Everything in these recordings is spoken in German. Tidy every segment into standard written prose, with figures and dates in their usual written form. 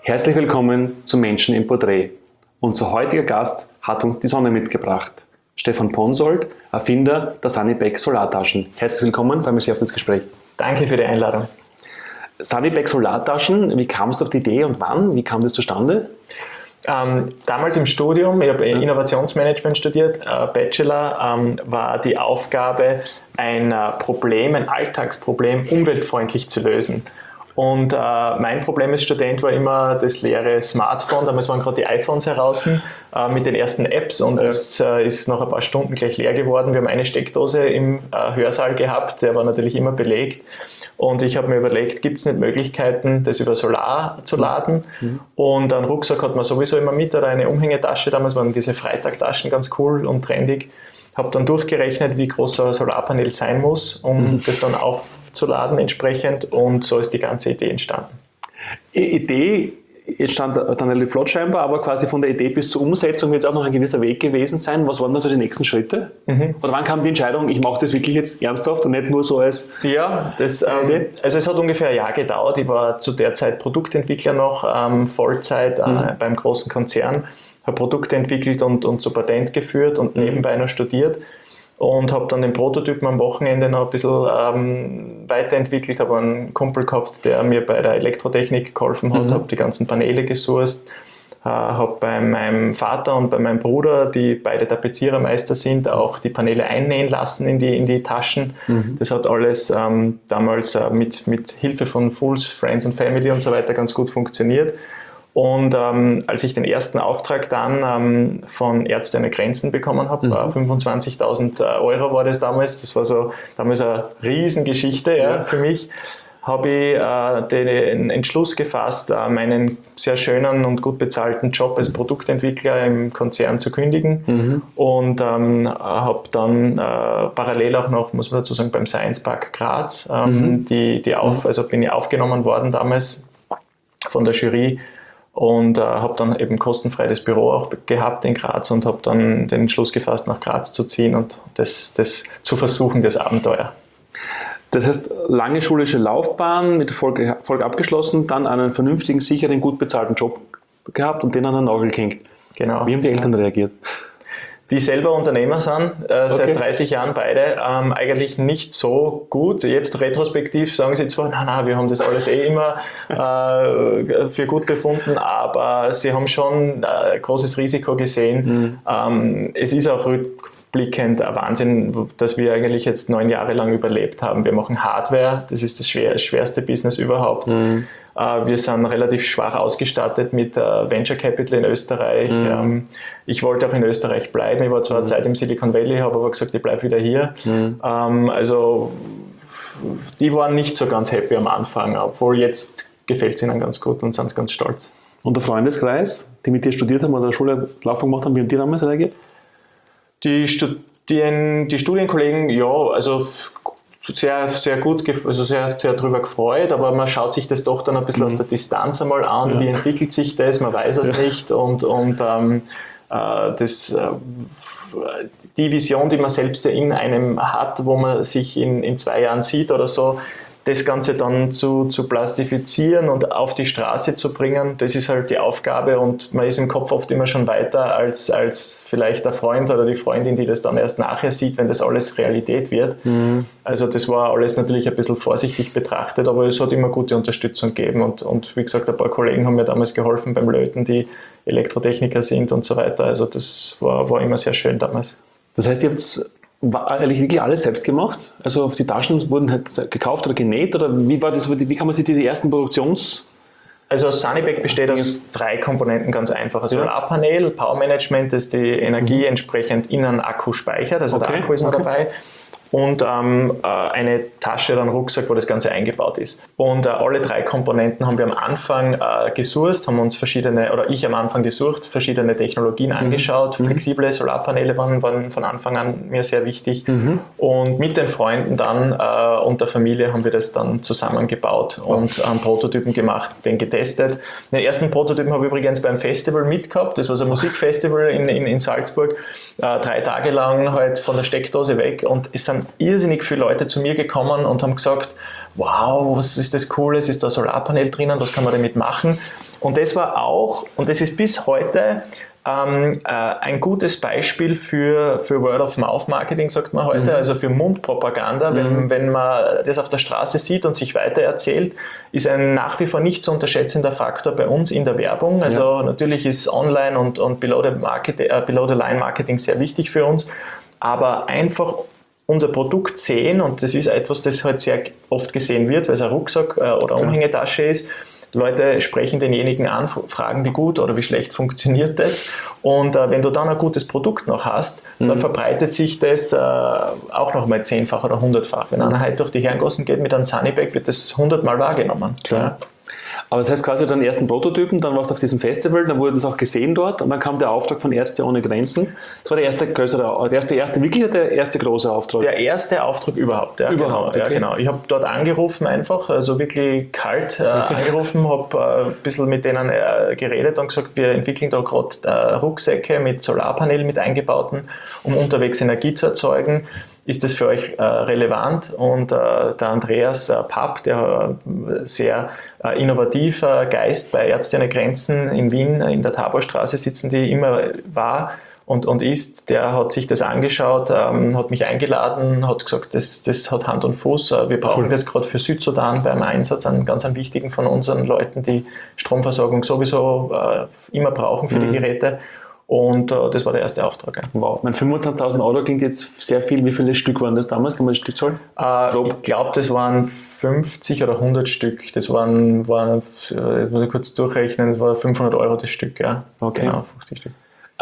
Herzlich willkommen zu Menschen im Porträt. Unser heutiger Gast hat uns die Sonne mitgebracht. Stefan Ponsold, Erfinder der Sunnyback Solartaschen. Herzlich willkommen, freue mich sehr auf das Gespräch. Danke für die Einladung. Sunnyback Solartaschen, wie kamst du auf die Idee und wann? Wie kam das zustande? Damals im Studium, ich habe Innovationsmanagement studiert, Bachelor, war die Aufgabe, ein Alltagsproblem umweltfreundlich zu lösen. Und mein Problem als Student war immer das leere Smartphone. Damals waren gerade die iPhones heraus mit den ersten Apps und das ist nach ein paar Stunden gleich leer geworden. Wir haben eine Steckdose im Hörsaal gehabt, der war natürlich immer belegt. Und ich habe mir überlegt, gibt es nicht Möglichkeiten, das über Solar zu laden? Und einen Rucksack hat man sowieso immer mit oder eine Umhängetasche. Damals waren diese Freitagtaschen ganz cool und trendig. Habe dann durchgerechnet, wie groß so ein Solarpanel sein muss, um das dann aufzuladen entsprechend. Und so ist die ganze Idee entstanden. Idee entstand dann relativ flott scheinbar, aber quasi von der Idee bis zur Umsetzung wird es auch noch ein gewisser Weg gewesen sein. Was waren da so die nächsten Schritte? Oder wann kam die Entscheidung, ich mache das wirklich jetzt ernsthaft und nicht nur so als Ja, also es hat ungefähr ein Jahr gedauert. Ich war zu der Zeit Produktentwickler noch, Vollzeit beim großen Konzern, habe Produkte entwickelt und zu Patent geführt und nebenbei noch studiert. Und habe dann den Prototypen am Wochenende noch ein bisschen weiterentwickelt. Habe einen Kumpel gehabt, der mir bei der Elektrotechnik geholfen hat, habe die ganzen Paneele gesourced, habe bei meinem Vater und bei meinem Bruder, die beide Tapezierermeister sind, auch die Paneele einnähen lassen in die Taschen. Das hat alles damals mit Hilfe von Fools, Friends and Family und so weiter ganz gut funktioniert. Und als ich den ersten Auftrag dann von Ärzte ohne Grenzen bekommen habe, 25.000 Euro war das damals war damals eine Riesengeschichte für mich, habe ich den Entschluss gefasst, meinen sehr schönen und gut bezahlten Job als Produktentwickler im Konzern zu kündigen und habe dann parallel auch noch, muss man dazu sagen, beim Science Park Graz, bin ich aufgenommen worden damals von der Jury. Und habe dann eben kostenfrei das Büro auch gehabt in Graz und habe dann den Entschluss gefasst, nach Graz zu ziehen und das zu versuchen, das Abenteuer. Das heißt, lange schulische Laufbahn mit Erfolg abgeschlossen, dann einen vernünftigen, sicheren, gut bezahlten Job gehabt und den an den Nagel gehängt. Genau. Wie haben die Eltern reagiert? Die selber Unternehmer sind, seit 30 Jahren beide, eigentlich nicht so gut. Jetzt retrospektiv sagen sie zwar, nein, wir haben das alles immer für gut befunden, aber sie haben schon ein großes Risiko gesehen. Es ist auch rückblickend ein Wahnsinn, dass wir eigentlich jetzt 9 Jahre lang überlebt haben. Wir machen Hardware, das ist das schwerste Business überhaupt. Wir sind relativ schwach ausgestattet mit Venture Capital in Österreich. Ich wollte auch in Österreich bleiben. Ich war zwar eine Zeit im Silicon Valley, habe aber gesagt, ich bleibe wieder hier. Also die waren nicht so ganz happy am Anfang, obwohl jetzt gefällt es ihnen ganz gut und sind ganz stolz. Und der Freundeskreis, die mit dir studiert haben oder eine Schullaufbahn gemacht haben, wie haben die damals reagiert? Die Studienkollegen, ja, also sehr, sehr gut, also sehr, sehr darüber gefreut, aber man schaut sich das doch dann ein bisschen aus der Distanz einmal an, wie entwickelt sich das, man weiß es nicht und die Vision, die man selbst in einem hat, wo man sich in 2 Jahren sieht oder so, das Ganze dann zu plastifizieren und auf die Straße zu bringen, das ist halt die Aufgabe und man ist im Kopf oft immer schon weiter als vielleicht der Freund oder die Freundin, die das dann erst nachher sieht, wenn das alles Realität wird. Also das war alles natürlich ein bisschen vorsichtig betrachtet, aber es hat immer gute Unterstützung gegeben und wie gesagt, ein paar Kollegen haben mir damals geholfen beim Löten, die Elektrotechniker sind und so weiter. Also das war immer sehr schön damals. Das heißt, ihr habt eigentlich wirklich alles selbst gemacht? Also die Taschen wurden halt gekauft oder genäht? Oder wie war das? Wie kann man sich die ersten Also Sunnyback besteht aus 3 Komponenten, ganz einfach. Also Solarpanel, Power Management, das die Energie entsprechend in einen Akku speichert, also der Akku ist noch dabei. Und eine Tasche oder ein Rucksack, wo das Ganze eingebaut ist. Und alle 3 Komponenten haben wir am Anfang gesourced, haben uns ich am Anfang gesucht, verschiedene Technologien angeschaut. Flexible Solarpaneele waren von Anfang an mir sehr wichtig. Und mit den Freunden dann und der Familie haben wir das dann zusammengebaut und Prototypen gemacht, den getestet. Den ersten Prototypen habe ich übrigens beim Festival mitgehabt. Das war so ein Musikfestival in Salzburg. 3 Tage lang halt von der Steckdose weg und es sind irrsinnig viele Leute zu mir gekommen und haben gesagt, wow, was ist das Cooles, ist da ein Solarpanel drinnen, was kann man damit machen? Und das war auch, und das ist bis heute ein gutes Beispiel für Word-of-Mouth-Marketing, sagt man heute, also für Mundpropaganda. Wenn man das auf der Straße sieht und sich weitererzählt, ist ein nach wie vor nicht zu unterschätzender Faktor bei uns in der Werbung. Also natürlich ist Online und Below-the-Line-Marketing sehr wichtig für uns, aber einfach unser Produkt sehen, und das ist etwas, das halt sehr oft gesehen wird, weil es ein Rucksack oder Umhängetasche ist. Leute sprechen denjenigen an, fragen, wie gut oder wie schlecht funktioniert das. Und wenn du dann ein gutes Produkt noch hast, dann verbreitet sich das auch noch mal 10-fach oder 100-fach. Wenn einer heute durch die Herrengassen geht mit einem Sunnybag, wird das 100-mal wahrgenommen. Klar. Aber das heißt quasi den ersten Prototypen, dann warst du auf diesem Festival, dann wurde das auch gesehen dort und dann kam der Auftrag von Ärzte ohne Grenzen. Das war der erste größere, der erste große Auftrag? Der erste Auftrag überhaupt, ja. Überhaupt, genau, okay. ja, genau. Ich habe dort angerufen einfach, also wirklich kalt angerufen, habe ein bisschen mit denen geredet und gesagt, wir entwickeln da gerade Rucksäcke mit Solarpanelen mit eingebauten, um unterwegs Energie zu erzeugen. Ist das für euch relevant? Und der Andreas Papp, der sehr innovativer Geist bei Ärzte ohne Grenzen in Wien, in der Taborstraße sitzen, die immer war und ist, der hat sich das angeschaut, hat mich eingeladen, hat gesagt, das hat Hand und Fuß, wir brauchen das gerade für Südsudan beim Einsatz, einen ganz wichtigen von unseren Leuten, die Stromversorgung sowieso immer brauchen für die Geräte. Und das war der erste Auftrag. Ja. Wow, 25.000 € klingt jetzt sehr viel. Wie viele Stück waren das damals? Kann man das Stück zahlen? Ich glaube, das waren 50 oder 100 Stück. Das waren muss ich kurz durchrechnen, das war 500 € das Stück. Ja. Okay. Genau, 50 Stück.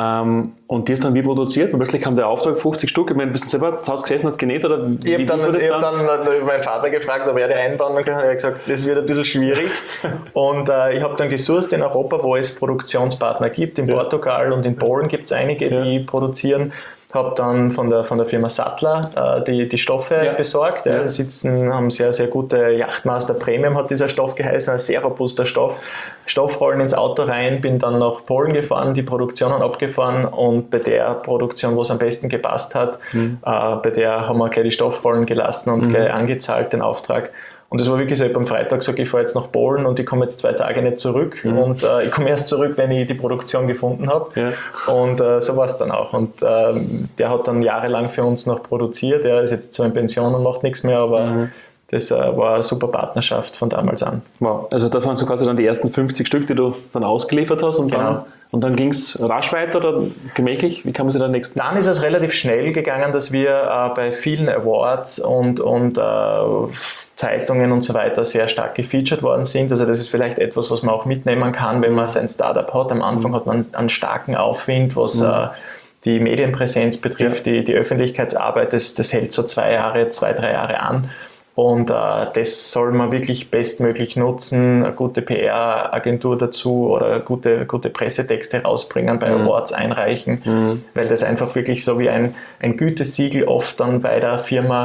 Und die ist dann wie produziert? Weil plötzlich kam der Auftrag, 50 Stück. Ich meine, bist du selber zu Hause gesessen, hast genäht? Oder Ich habe dann meinen Vater gefragt, ob er die einbauen kann. Er hat gesagt, das wird ein bisschen schwierig. Und ich habe dann gesucht in Europa, wo es Produktionspartner gibt. In Portugal und in Polen gibt es einige, die produzieren. Habe dann von der Firma Sattler die Stoffe besorgt. Ja. Haben sehr, sehr gute Yachtmaster Premium, hat dieser Stoff geheißen, ein sehr robuster Stoff. Stoffrollen ins Auto rein, bin dann nach Polen gefahren, die Produktionen abgefahren und bei der Produktion, wo es am besten gepasst hat, bei der haben wir gleich die Stoffrollen gelassen und gleich angezahlt den Auftrag. Und das war wirklich so, ich habe am Freitag gesagt, ich fahre jetzt nach Polen und ich komme jetzt 2 Tage nicht zurück. Und ich komme erst zurück, wenn ich die Produktion gefunden habe. Ja. Und so war es dann auch. Und der hat dann jahrelang für uns noch produziert. Er ist jetzt zwar in Pension und macht nichts mehr, aber das war eine super Partnerschaft von damals an. Wow, also da waren so quasi dann die ersten 50 Stück, die du dann ausgeliefert hast und dann ging es rasch weiter oder gemächlich? Wie kann man sich dann nächsten? Dann ist es relativ schnell gegangen, dass wir bei vielen Awards und Zeitungen und so weiter sehr stark gefeatured worden sind. Also das ist vielleicht etwas, was man auch mitnehmen kann, wenn man sein Startup hat. Am Anfang hat man einen starken Aufwind, was die Medienpräsenz betrifft, die Öffentlichkeitsarbeit. Das hält so 2, 3 Jahre an. Und das soll man wirklich bestmöglich nutzen, eine gute PR-Agentur dazu oder gute Pressetexte rausbringen, bei Awards einreichen, weil das einfach wirklich so wie ein Gütesiegel oft dann bei der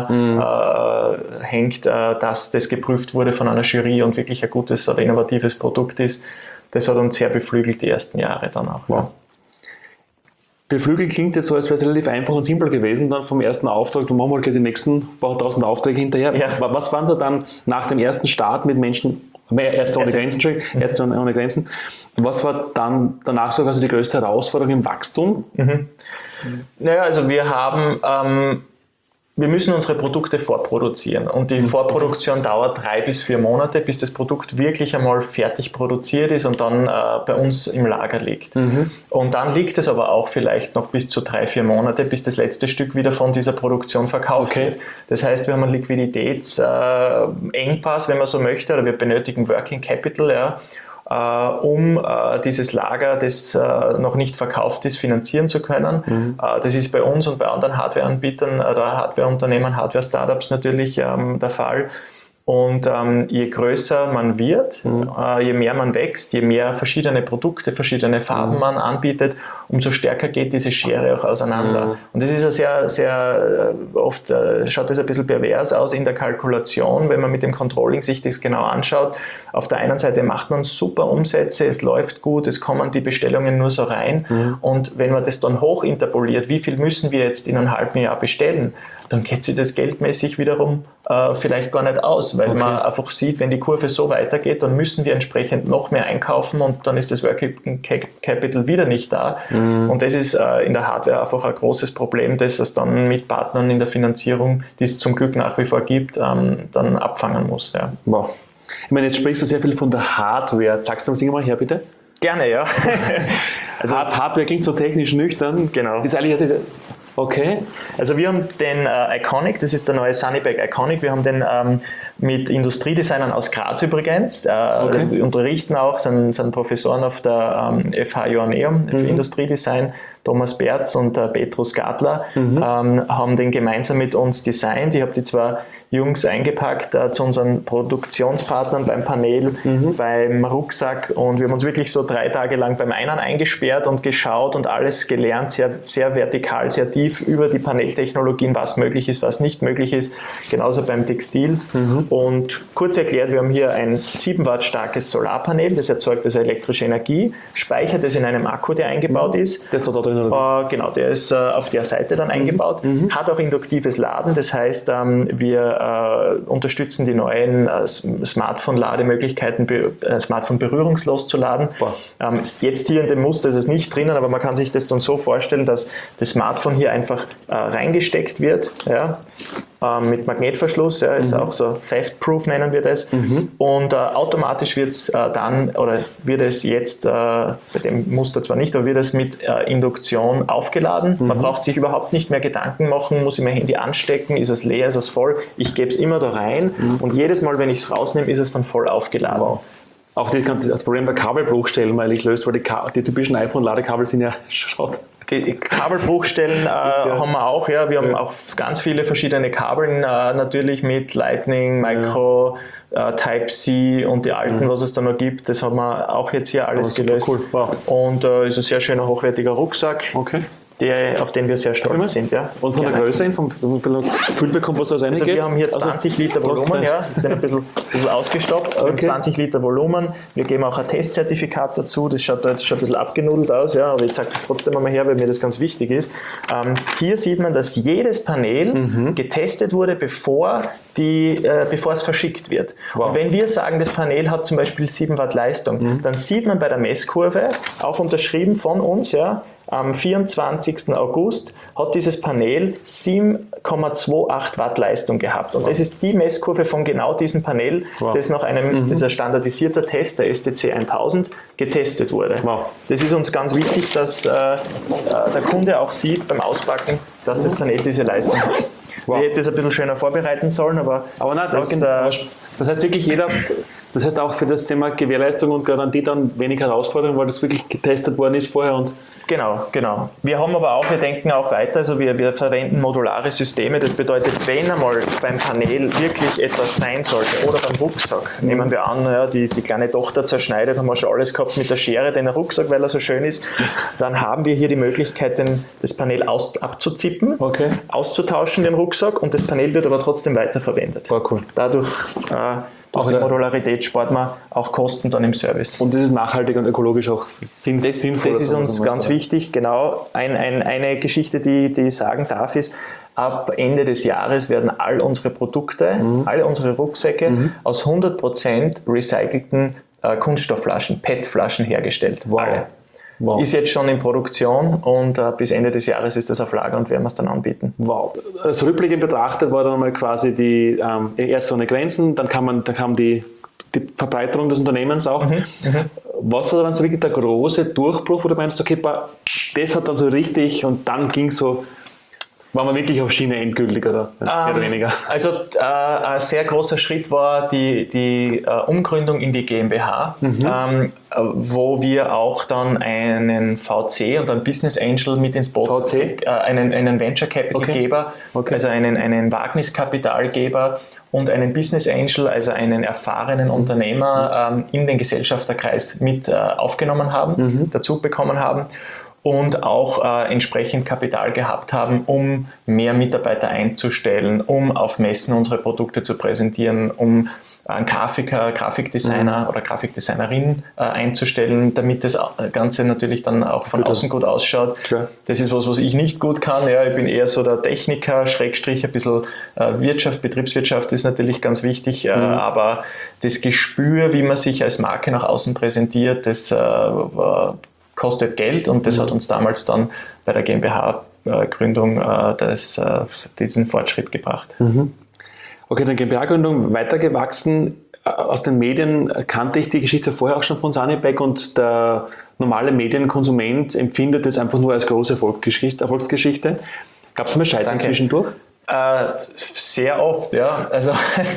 Firma hängt, dass das geprüft wurde von einer Jury und wirklich ein gutes oder innovatives Produkt ist. Das hat uns sehr beflügelt die ersten Jahre dann auch. Wow. Beflügelt klingt jetzt so, als wäre es relativ einfach und simpel gewesen, dann vom ersten Auftrag, du machst mal gleich die nächsten paar 1000 Aufträge hinterher. Ja. Was waren so dann nach dem ersten Start mit Menschen, Ärzte ohne Grenzen, was war dann danach so also die größte Herausforderung im Wachstum? Naja, also wir müssen unsere Produkte vorproduzieren und die Vorproduktion dauert 3 bis 4 Monate, bis das Produkt wirklich einmal fertig produziert ist und dann bei uns im Lager liegt. Und dann liegt es aber auch vielleicht noch bis zu 3, 4 Monate, bis das letzte Stück wieder von dieser Produktion verkauft wird. Das heißt, wir haben einen Liquiditätsengpass, wenn man so möchte, oder wir benötigen Working Capital, um dieses Lager, das noch nicht verkauft ist, finanzieren zu können. Das ist bei uns und bei anderen Hardwareanbietern oder Hardwareunternehmen, Hardware-Startups natürlich der Fall. Und je größer man wird, je mehr man wächst, je mehr verschiedene Produkte, verschiedene Farben man anbietet, umso stärker geht diese Schere auch auseinander. Und das ist ja sehr, sehr oft, schaut das ein bisschen pervers aus in der Kalkulation, wenn man mit dem Controlling sich das genau anschaut. Auf der einen Seite macht man super Umsätze, es läuft gut, es kommen die Bestellungen nur so rein. Und wenn man das dann hochinterpoliert, wie viel müssen wir jetzt in einem halben Jahr bestellen, dann geht sich das geldmäßig wiederum vielleicht gar nicht aus, weil man einfach sieht, wenn die Kurve so weitergeht, dann müssen wir entsprechend noch mehr einkaufen und dann ist das Working Capital wieder nicht da. Und das ist in der Hardware einfach ein großes Problem, dass es dann mit Partnern in der Finanzierung, die es zum Glück nach wie vor gibt, dann abfangen muss. Ja. Wow. Ich meine, jetzt sprichst du sehr viel von der Hardware. Sagst du uns mal her, bitte? Gerne, ja. Also Hardware klingt so technisch nüchtern. Genau. Ist eigentlich okay. Also wir haben den Iconic, das ist der neue Sunnyback Iconic. Wir haben den mit Industriedesignern aus Graz übrigens. Wir unterrichten auch, sind Professoren auf der FH Joanneum für Industriedesign. Thomas Berz und Petrus Gadler haben den gemeinsam mit uns designt. Ich habe die zwei Jungs eingepackt zu unseren Produktionspartnern beim Panel, beim Rucksack, und wir haben uns wirklich so 3 Tage lang beim einen eingesperrt und geschaut und alles gelernt, sehr, sehr vertikal, sehr tief über die Paneltechnologien, was möglich ist, was nicht möglich ist, genauso beim Textil. Und kurz erklärt, wir haben hier ein 7 Watt starkes Solarpanel, das erzeugt also elektrische Energie, speichert es in einem Akku, der eingebaut ist. Das ist da drin. Genau, der ist auf der Seite dann eingebaut, hat auch induktives Laden, das heißt, wir unterstützen die neuen Smartphone-Lademöglichkeiten, Smartphone berührungslos zu laden. Jetzt hier in dem Muster ist es nicht drinnen, aber man kann sich das dann so vorstellen, dass das Smartphone hier einfach reingesteckt wird, ja, mit Magnetverschluss, ja, ist auch so theft-proof nennen wir das, und automatisch wird es wird es jetzt, bei dem Muster zwar nicht, aber wird es mit Induktion aufgeladen. Man braucht sich überhaupt nicht mehr Gedanken machen, muss ich mein Handy anstecken, ist es leer, ist es voll, ich gebe es immer da rein und jedes Mal, wenn ich es rausnehme, ist es dann voll aufgeladen. Wow. Auch das Problem bei Kabelbruchstellen weil ich löse, weil die typischen iPhone-Ladekabel sind ja Schrott. Die Kabelbruchstellen haben wir auch, ja. Wir haben auch ganz viele verschiedene Kabeln, natürlich mit Lightning, Micro, Type-C und die alten, was es da noch gibt. Das haben wir auch jetzt hier alles gelöst. Cool. Wow. Und ist ein sehr schöner, hochwertiger Rucksack. Auf den wir sehr stolz sind. Ja. Und von der Größe, vom Gefühl bekommt, was da reingeht? Also wir haben hier 20 Liter Volumen, ja, den ein bisschen ausgestopft, 20 Liter Volumen. Wir geben auch ein Testzertifikat dazu, das schaut da jetzt schon ein bisschen abgenudelt aus, ja, aber ich zeige das trotzdem einmal her, weil mir das ganz wichtig ist. Hier sieht man, dass jedes Panel getestet wurde, bevor es verschickt wird. Wow. Und wenn wir sagen, das Panel hat zum Beispiel 7 Watt Leistung, dann sieht man bei der Messkurve, auch unterschrieben von uns, ja, am 24. August hat dieses Panel 7,28 Watt Leistung gehabt. Und das ist die Messkurve von genau diesem Panel, das nach einem das ist ein standardisierter Test, der STC 1000, getestet wurde. Wow. Das ist uns ganz wichtig, dass der Kunde auch sieht beim Auspacken, dass das Panel diese Leistung hat. Wow. Ich hätte das ein bisschen schöner vorbereiten sollen, aber nein, das heißt wirklich das heißt auch für das Thema Gewährleistung und Garantie dann wenig Herausforderung, weil das wirklich getestet worden ist vorher und Genau. Wir haben aber auch, wir denken auch weiter, also wir verwenden modulare Systeme, das bedeutet, wenn einmal beim Panel wirklich etwas sein sollte oder beim Rucksack, nehmen wir an, ja, die kleine Tochter zerschneidet, haben wir schon alles gehabt mit der Schere, den Rucksack, weil er so schön ist, dann haben wir hier die Möglichkeit, das Panel abzuzippen, auszutauschen, den Rucksack, und das Panel wird aber trotzdem weiterverwendet. Cool. Dadurch durch die Modularität spart man auch Kosten dann im Service. Und das ist nachhaltig und ökologisch auch sinnvoll. Das ist uns ganz wichtig, genau. Eine Geschichte, die ich sagen darf, ist, ab Ende des Jahres werden all unsere Produkte, alle unsere Rucksäcke aus 100% recycelten Kunststoffflaschen, PET-Flaschen hergestellt. Wow. Alle. Wow. Ist jetzt schon in Produktion und bis Ende des Jahres ist das auf Lager und werden wir es dann anbieten. Wow. Also rückblickend betrachtet war dann mal quasi die erst ohne Grenzen, dann kam die Verbreiterung des Unternehmens auch. Was war dann so wirklich der große Durchbruch, wo du meinst, okay, das hat dann so richtig und dann ging so, war man wirklich auf Schiene endgültig oder mehr oder weniger? Also ein sehr großer Schritt war die Umgründung in die GmbH, wo wir auch dann einen VC und einen Business Angel mit ins Boot, einen Venture Capital Geber, also einen Wagniskapitalgeber und einen Business Angel, also einen erfahrenen Unternehmer in den Gesellschafterkreis mit aufgenommen haben, dazu bekommen haben. Und auch entsprechend Kapital gehabt haben, um mehr Mitarbeiter einzustellen, um auf Messen unsere Produkte zu präsentieren, um einen Grafiker, Grafikdesigner oder Grafikdesignerin einzustellen, damit das Ganze natürlich dann auch von außen gut ausschaut. Klar. Das ist was ich nicht gut kann. Ja, ich bin eher so der Techniker, Schrägstrich, ein bisschen Wirtschaft, Betriebswirtschaft ist natürlich ganz wichtig, aber das Gespür, wie man sich als Marke nach außen präsentiert, das kostet Geld und das hat uns damals dann bei der GmbH-Gründung diesen Fortschritt gebracht. Okay, dann GmbH-Gründung weitergewachsen. Aus den Medien kannte ich die Geschichte vorher auch schon von Sunnyback und der normale Medienkonsument empfindet es einfach nur als große Erfolgsgeschichte. Gab es mal Scheitern zwischendurch? Sehr oft, ja. Also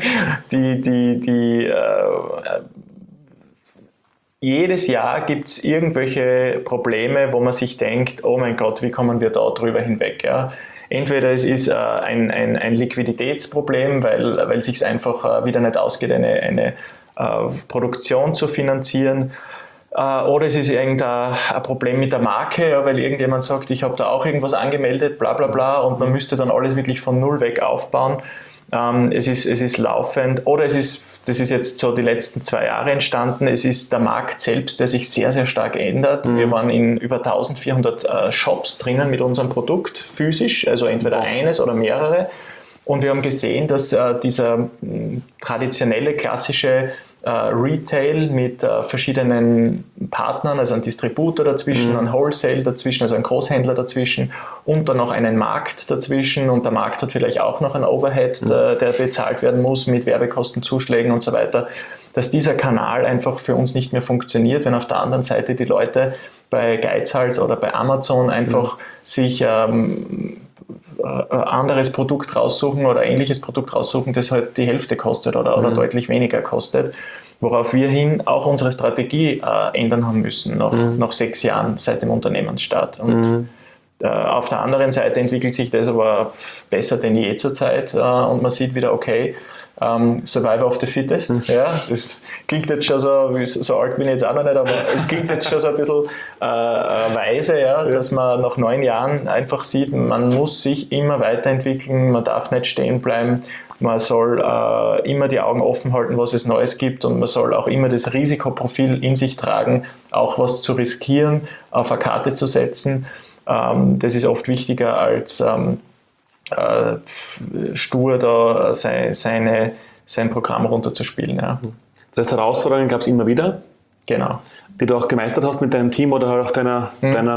jedes Jahr gibt es irgendwelche Probleme, wo man sich denkt, oh mein Gott, wie kommen wir da drüber hinweg? Ja? Entweder es ist ein Liquiditätsproblem, weil es sich einfach wieder nicht ausgeht, eine Produktion zu finanzieren. Oder es ist irgendein Problem mit der Marke, ja, weil irgendjemand sagt, ich habe da auch irgendwas angemeldet, bla bla bla, und man müsste dann alles wirklich von null weg aufbauen. Es ist laufend, oder das ist jetzt so die letzten 2 Jahre entstanden, es ist der Markt selbst, der sich sehr, sehr stark ändert. Wir waren in über 1400 Shops drinnen mit unserem Produkt, physisch, also entweder eines oder mehrere. Und wir haben gesehen, dass dieser traditionelle, klassische Retail mit verschiedenen Partnern, also ein Distributor dazwischen, ein Wholesale dazwischen, also ein Großhändler dazwischen und dann noch einen Markt dazwischen, und der Markt hat vielleicht auch noch einen Overhead, der bezahlt werden muss mit Werbekostenzuschlägen und so weiter, dass dieser Kanal einfach für uns nicht mehr funktioniert, wenn auf der anderen Seite die Leute bei Geizhals oder bei Amazon einfach sich anderes Produkt raussuchen oder ähnliches Produkt raussuchen, das halt die Hälfte kostet oder deutlich weniger kostet, worauf wir hin auch unsere Strategie ändern haben müssen, nach 6 Jahren seit dem Unternehmensstart. Und auf der anderen Seite entwickelt sich das aber besser denn je zurzeit, und man sieht wieder, okay, Survivor of the Fittest. Ja, das klingt jetzt schon so alt bin ich jetzt auch noch nicht, aber es klingt jetzt schon so ein bisschen weise, ja, dass man nach 9 Jahren einfach sieht, man muss sich immer weiterentwickeln, man darf nicht stehen bleiben, man soll immer die Augen offen halten, was es Neues gibt, und man soll auch immer das Risikoprofil in sich tragen, auch was zu riskieren, auf eine Karte zu setzen. Das ist oft wichtiger als stur da sein Programm runterzuspielen. Ja. Das heißt, Herausforderungen gab es immer wieder? Genau. Die du auch gemeistert hast mit deinem Team oder auch deiner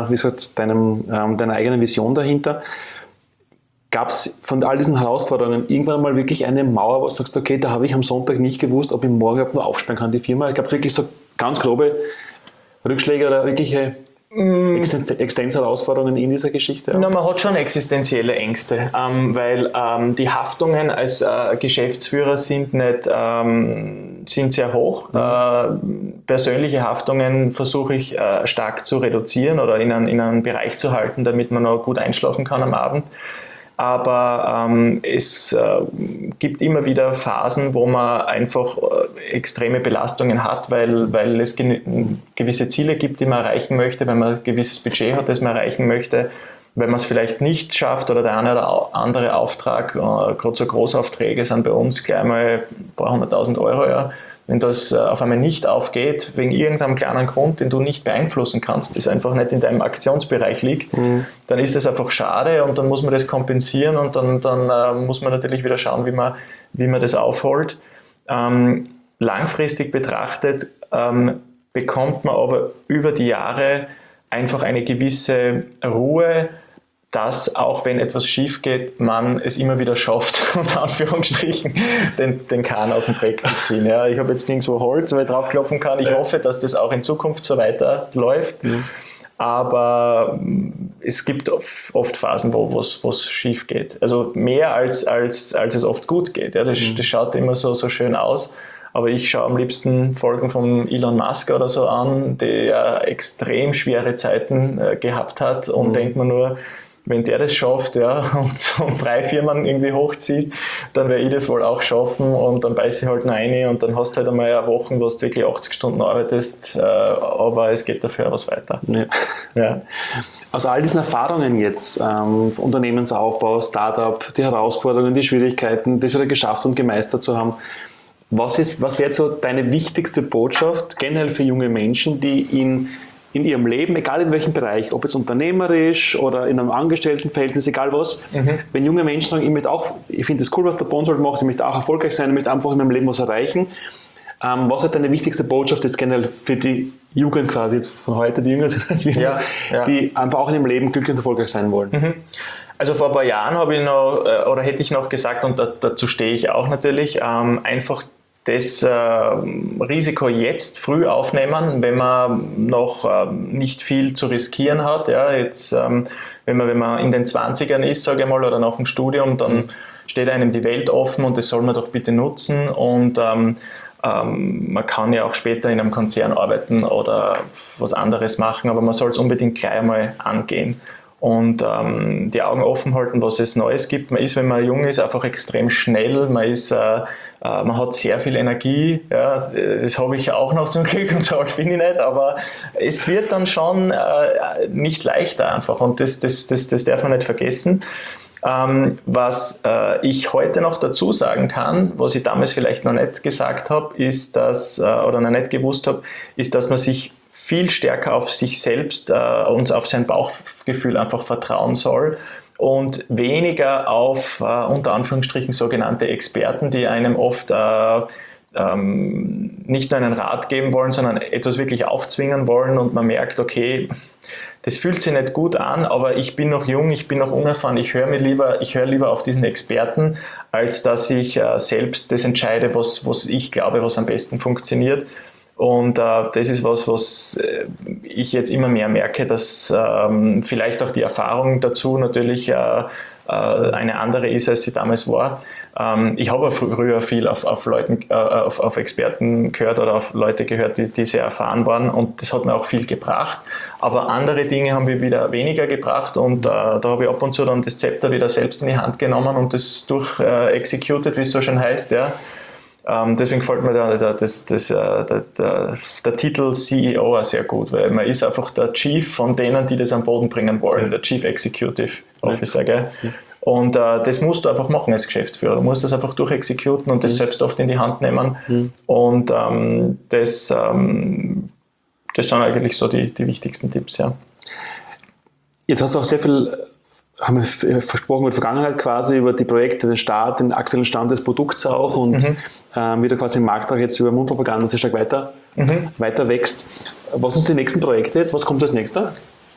eigenen Vision dahinter. Gab es von all diesen Herausforderungen irgendwann mal wirklich eine Mauer, wo du sagst, okay, da habe ich am Sonntag nicht gewusst, ob ich morgen überhaupt nur aufsperren kann, die Firma? Gab es wirklich so ganz grobe Rückschläge oder wirkliche Existenzherausforderungen in dieser Geschichte? Na, man hat schon existenzielle Ängste, weil die Haftungen als Geschäftsführer sind sehr hoch. Persönliche Haftungen versuche ich stark zu reduzieren oder in einen Bereich zu halten, damit man noch gut einschlafen kann am Abend. Aber es gibt immer wieder Phasen, wo man einfach extreme Belastungen hat, weil es gewisse Ziele gibt, die man erreichen möchte, weil man ein gewisses Budget hat, das man erreichen möchte. Wenn man es vielleicht nicht schafft oder der eine oder andere Auftrag, gerade so Großaufträge sind bei uns gleich mal ein paar 100.000 Euro, ja. Wenn das auf einmal nicht aufgeht, wegen irgendeinem kleinen Grund, den du nicht beeinflussen kannst, das einfach nicht in deinem Aktionsbereich liegt, dann ist das einfach schade, und dann muss man das kompensieren, und dann muss man natürlich wieder schauen, wie man das aufholt. Langfristig betrachtet bekommt man aber über die Jahre einfach eine gewisse Ruhe, dass auch wenn etwas schief geht, man es immer wieder schafft, unter Anführungsstrichen, den Kahn aus dem Dreck zu ziehen. Ja, ich habe jetzt nirgendwo Holz, weil ich draufklopfen kann. Ich hoffe, dass das auch in Zukunft so weiterläuft. Aber es gibt oft Phasen, wo es schief geht. Also mehr als es oft gut geht. Ja, das schaut immer so schön aus. Aber ich schaue am liebsten Folgen von Elon Musk oder so an, der extrem schwere Zeiten gehabt hat, und denkt man nur, wenn der das schafft, ja, und 3 Firmen irgendwie hochzieht, dann werde ich das wohl auch schaffen, und dann beiße ich halt noch eine, und dann hast du halt einmal eine Woche, wo du wirklich 80 Stunden arbeitest, aber es geht dafür was weiter. Ja. Ja. Aus all diesen Erfahrungen jetzt, Unternehmensaufbau, Startup, die Herausforderungen, die Schwierigkeiten, das wieder geschafft und gemeistert zu haben, Was wäre jetzt so deine wichtigste Botschaft generell für junge Menschen, die in ihrem Leben, egal in welchem Bereich, ob jetzt unternehmerisch oder in einem Angestelltenverhältnis, egal was, wenn junge Menschen sagen, ich finde das cool, was der Bonsold macht, ich möchte auch erfolgreich sein, ich möchte einfach in meinem Leben was erreichen. Was ist deine wichtigste Botschaft jetzt generell für die Jugend quasi jetzt von heute, die jünger sind als wir, die einfach auch in ihrem Leben glücklich und erfolgreich sein wollen? Also vor ein paar Jahren hätte ich noch gesagt, und dazu stehe ich auch natürlich, einfach das Risiko jetzt früh aufnehmen, wenn man noch nicht viel zu riskieren hat. Ja, jetzt, wenn man in den 20ern ist, sage ich mal, oder nach dem Studium, dann steht einem die Welt offen und das soll man doch bitte nutzen. Und man kann ja auch später in einem Konzern arbeiten oder was anderes machen, aber man soll es unbedingt gleich einmal angehen. Und die Augen offen halten, was es Neues gibt. Man ist, wenn man jung ist, einfach extrem schnell. Man hat sehr viel Energie. Ja, das habe ich auch noch zum Glück und so alt bin ich nicht. Aber es wird dann schon nicht leichter einfach. Und das darf man nicht vergessen. Was ich heute noch dazu sagen kann, was ich damals vielleicht noch nicht gesagt habe, ist, oder noch nicht gewusst habe, ist, dass man sich viel stärker auf sich selbst und auf sein Bauchgefühl einfach vertrauen soll und weniger auf unter Anführungsstrichen sogenannte Experten, die einem oft nicht nur einen Rat geben wollen, sondern etwas wirklich aufzwingen wollen und man merkt, okay, das fühlt sich nicht gut an, aber ich bin noch jung, ich bin noch unerfahren, ich höre lieber auf diesen Experten, als dass ich selbst das entscheide, was ich glaube, was am besten funktioniert. Und das ist was ich jetzt immer mehr merke, dass vielleicht auch die Erfahrung dazu natürlich eine andere ist, als sie damals war. Ich habe früher viel auf Experten gehört oder auf Leute gehört, die sehr erfahren waren, und das hat mir auch viel gebracht. Aber andere Dinge haben mir wieder weniger gebracht, und da habe ich ab und zu dann das Zepter wieder selbst in die Hand genommen und das executed, wie es so schön heißt, ja. Deswegen gefällt mir der Titel CEO auch sehr gut, weil man ist einfach der Chief von denen, die das am Boden bringen wollen, der Chief Executive Officer. Gell? Und das musst du einfach machen als Geschäftsführer. Du musst das einfach durchexekuten und das selbst oft in die Hand nehmen. Und das sind eigentlich so die wichtigsten Tipps. Ja. Jetzt hast du auch sehr viel, haben wir versprochen, über die Vergangenheit quasi, über die Projekte, den Start, den aktuellen Stand des Produkts auch und wie du quasi im Markt auch jetzt über Mundpropaganda sehr stark weiter wächst. Was sind die nächsten Projekte jetzt? Was kommt als nächster?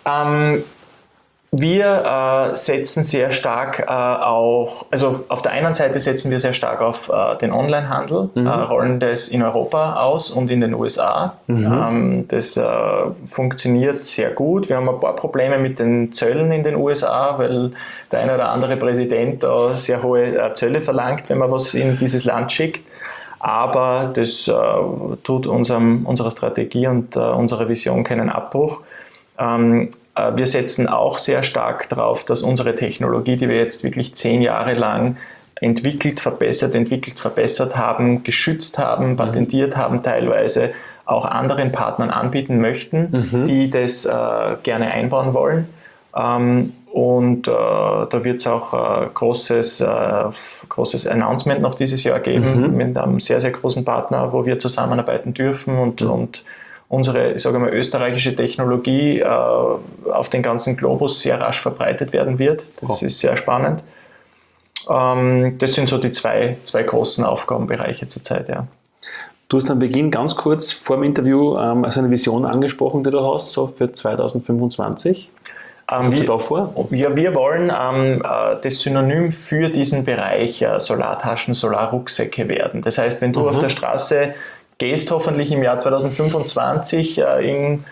Wir setzen sehr stark also auf der einen Seite setzen wir sehr stark auf den Onlinehandel, rollen das in Europa aus und in den USA. Das funktioniert sehr gut. Wir haben ein paar Probleme mit den Zöllen in den USA, weil der eine oder andere Präsident da sehr hohe Zölle verlangt, wenn man was in dieses Land schickt. Aber das tut unserer Strategie und unserer Vision keinen Abbruch. Wir setzen auch sehr stark darauf, dass unsere Technologie, die wir jetzt wirklich 10 Jahre lang entwickelt, verbessert haben, geschützt haben, patentiert haben teilweise, auch anderen Partnern anbieten möchten, die das gerne einbauen wollen. Und da wird es auch großes Announcement noch dieses Jahr geben mit einem sehr, sehr großen Partner, wo wir zusammenarbeiten dürfen und unsere, sage mal, österreichische Technologie auf den ganzen Globus sehr rasch verbreitet werden wird. Das ist sehr spannend. Das sind so die zwei großen Aufgabenbereiche zurzeit, ja. Du hast am Beginn ganz kurz vor dem Interview also eine Vision angesprochen, die du hast, so für 2025. Was hast du da vor? Ja, wir wollen das Synonym für diesen Bereich Solartaschen, Solarrucksäcke werden. Das heißt, wenn du auf der Straße gehst, hoffentlich im Jahr 2025 in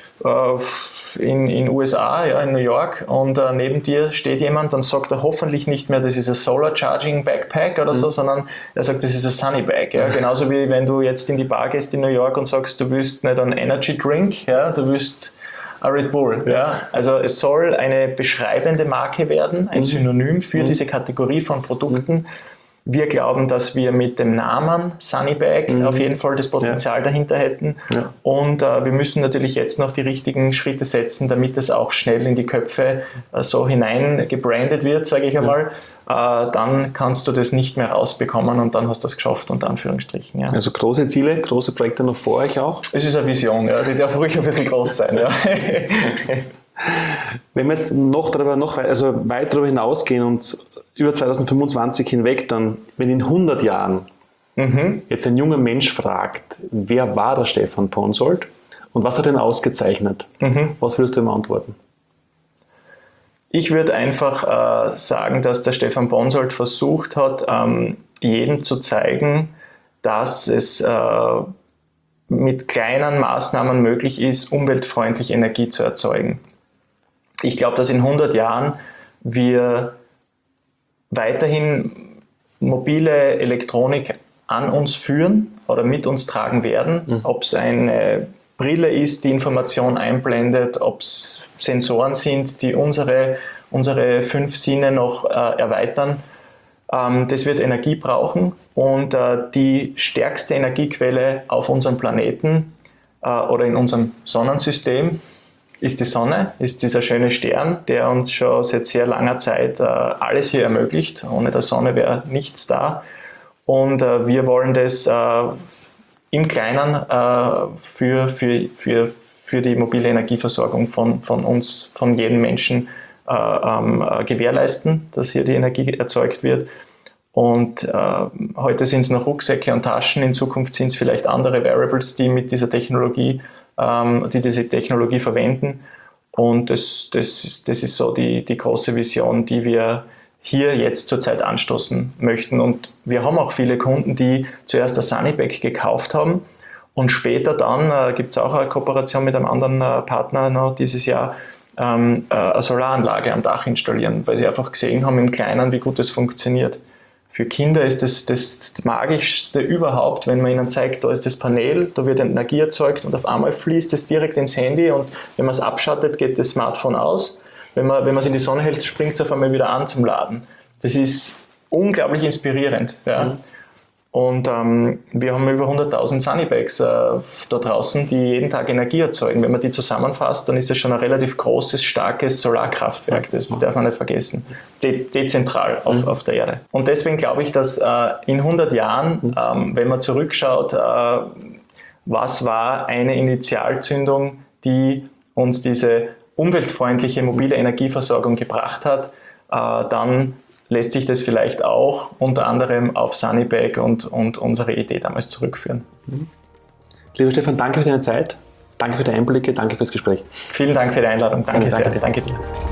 USA, ja, in New York, und neben dir steht jemand, dann sagt er hoffentlich nicht mehr, das ist ein Solar Charging Backpack oder so, sondern er sagt, das ist ein Sunny Bag. Ja. Genauso wie wenn du jetzt in die Bar gehst in New York und sagst, du willst nicht einen Energy Drink, ja, du willst ein Red Bull. Ja. Also es soll eine beschreibende Marke werden, ein Synonym für diese Kategorie von Produkten, Wir glauben, dass wir mit dem Namen Sunnybag auf jeden Fall das Potenzial dahinter hätten. Ja. Und wir müssen natürlich jetzt noch die richtigen Schritte setzen, damit es auch schnell in die Köpfe so hinein gebrandet wird, sage ich einmal. Dann kannst du das nicht mehr rausbekommen und dann hast du das geschafft, unter Anführungsstrichen. Ja. Also große Ziele, große Projekte noch vor euch auch? Es ist eine Vision, ja. Die darf ruhig ein bisschen groß sein. Ja. Wenn wir jetzt weit darüber hinausgehen und über 2025 hinweg, dann, wenn in 100 Jahren jetzt ein junger Mensch fragt, wer war der Stefan Ponsold und was hat ihn ausgezeichnet, was würdest du ihm antworten? Ich würde einfach sagen, dass der Stefan Ponsold versucht hat, jedem zu zeigen, dass es mit kleinen Maßnahmen möglich ist, umweltfreundlich Energie zu erzeugen. Ich glaube, dass in 100 Jahren wir weiterhin mobile Elektronik an uns führen oder mit uns tragen werden, ob es eine Brille ist, die Information einblendet, ob es Sensoren sind, die unsere 5 Sinne noch erweitern. Das wird Energie brauchen und die stärkste Energiequelle auf unserem Planeten oder in unserem Sonnensystem ist die Sonne, ist dieser schöne Stern, der uns schon seit sehr langer Zeit alles hier ermöglicht. Ohne der Sonne wäre nichts da. Und wir wollen das im Kleinen für die mobile Energieversorgung von uns, von jedem Menschen gewährleisten, dass hier die Energie erzeugt wird. Und heute sind es noch Rucksäcke und Taschen, in Zukunft sind es vielleicht andere Wearables, die mit dieser Technologie diese Technologie verwenden. Und das ist so die große Vision, die wir hier jetzt zurzeit anstoßen möchten. Und wir haben auch viele Kunden, die zuerst das Sunnybag gekauft haben und später dann, gibt es auch eine Kooperation mit einem anderen Partner noch dieses Jahr, eine Solaranlage am Dach installieren, weil sie einfach gesehen haben im Kleinen, wie gut das funktioniert. Für Kinder ist das Magischste überhaupt, wenn man ihnen zeigt, da ist das Panel, da wird Energie erzeugt und auf einmal fließt es direkt ins Handy und wenn man es abschattet, geht das Smartphone aus. Wenn man es in die Sonne hält, springt es auf einmal wieder an zum Laden. Das ist unglaublich inspirierend. Ja. Und wir haben über 100.000 Sunnybags da draußen, die jeden Tag Energie erzeugen. Wenn man die zusammenfasst, dann ist das schon ein relativ großes, starkes Solarkraftwerk. Das darf man nicht vergessen. Dezentral auf der Erde. Und deswegen glaube ich, dass in 100 Jahren, wenn man zurückschaut, was war eine Initialzündung, die uns diese umweltfreundliche mobile Energieversorgung gebracht hat, dann lässt sich das vielleicht auch unter anderem auf Sunnybag und unsere Idee damals zurückführen. Lieber Stefan, danke für deine Zeit, danke für die Einblicke, danke fürs Gespräch. Vielen Dank für die Einladung, danke sehr. Danke dir.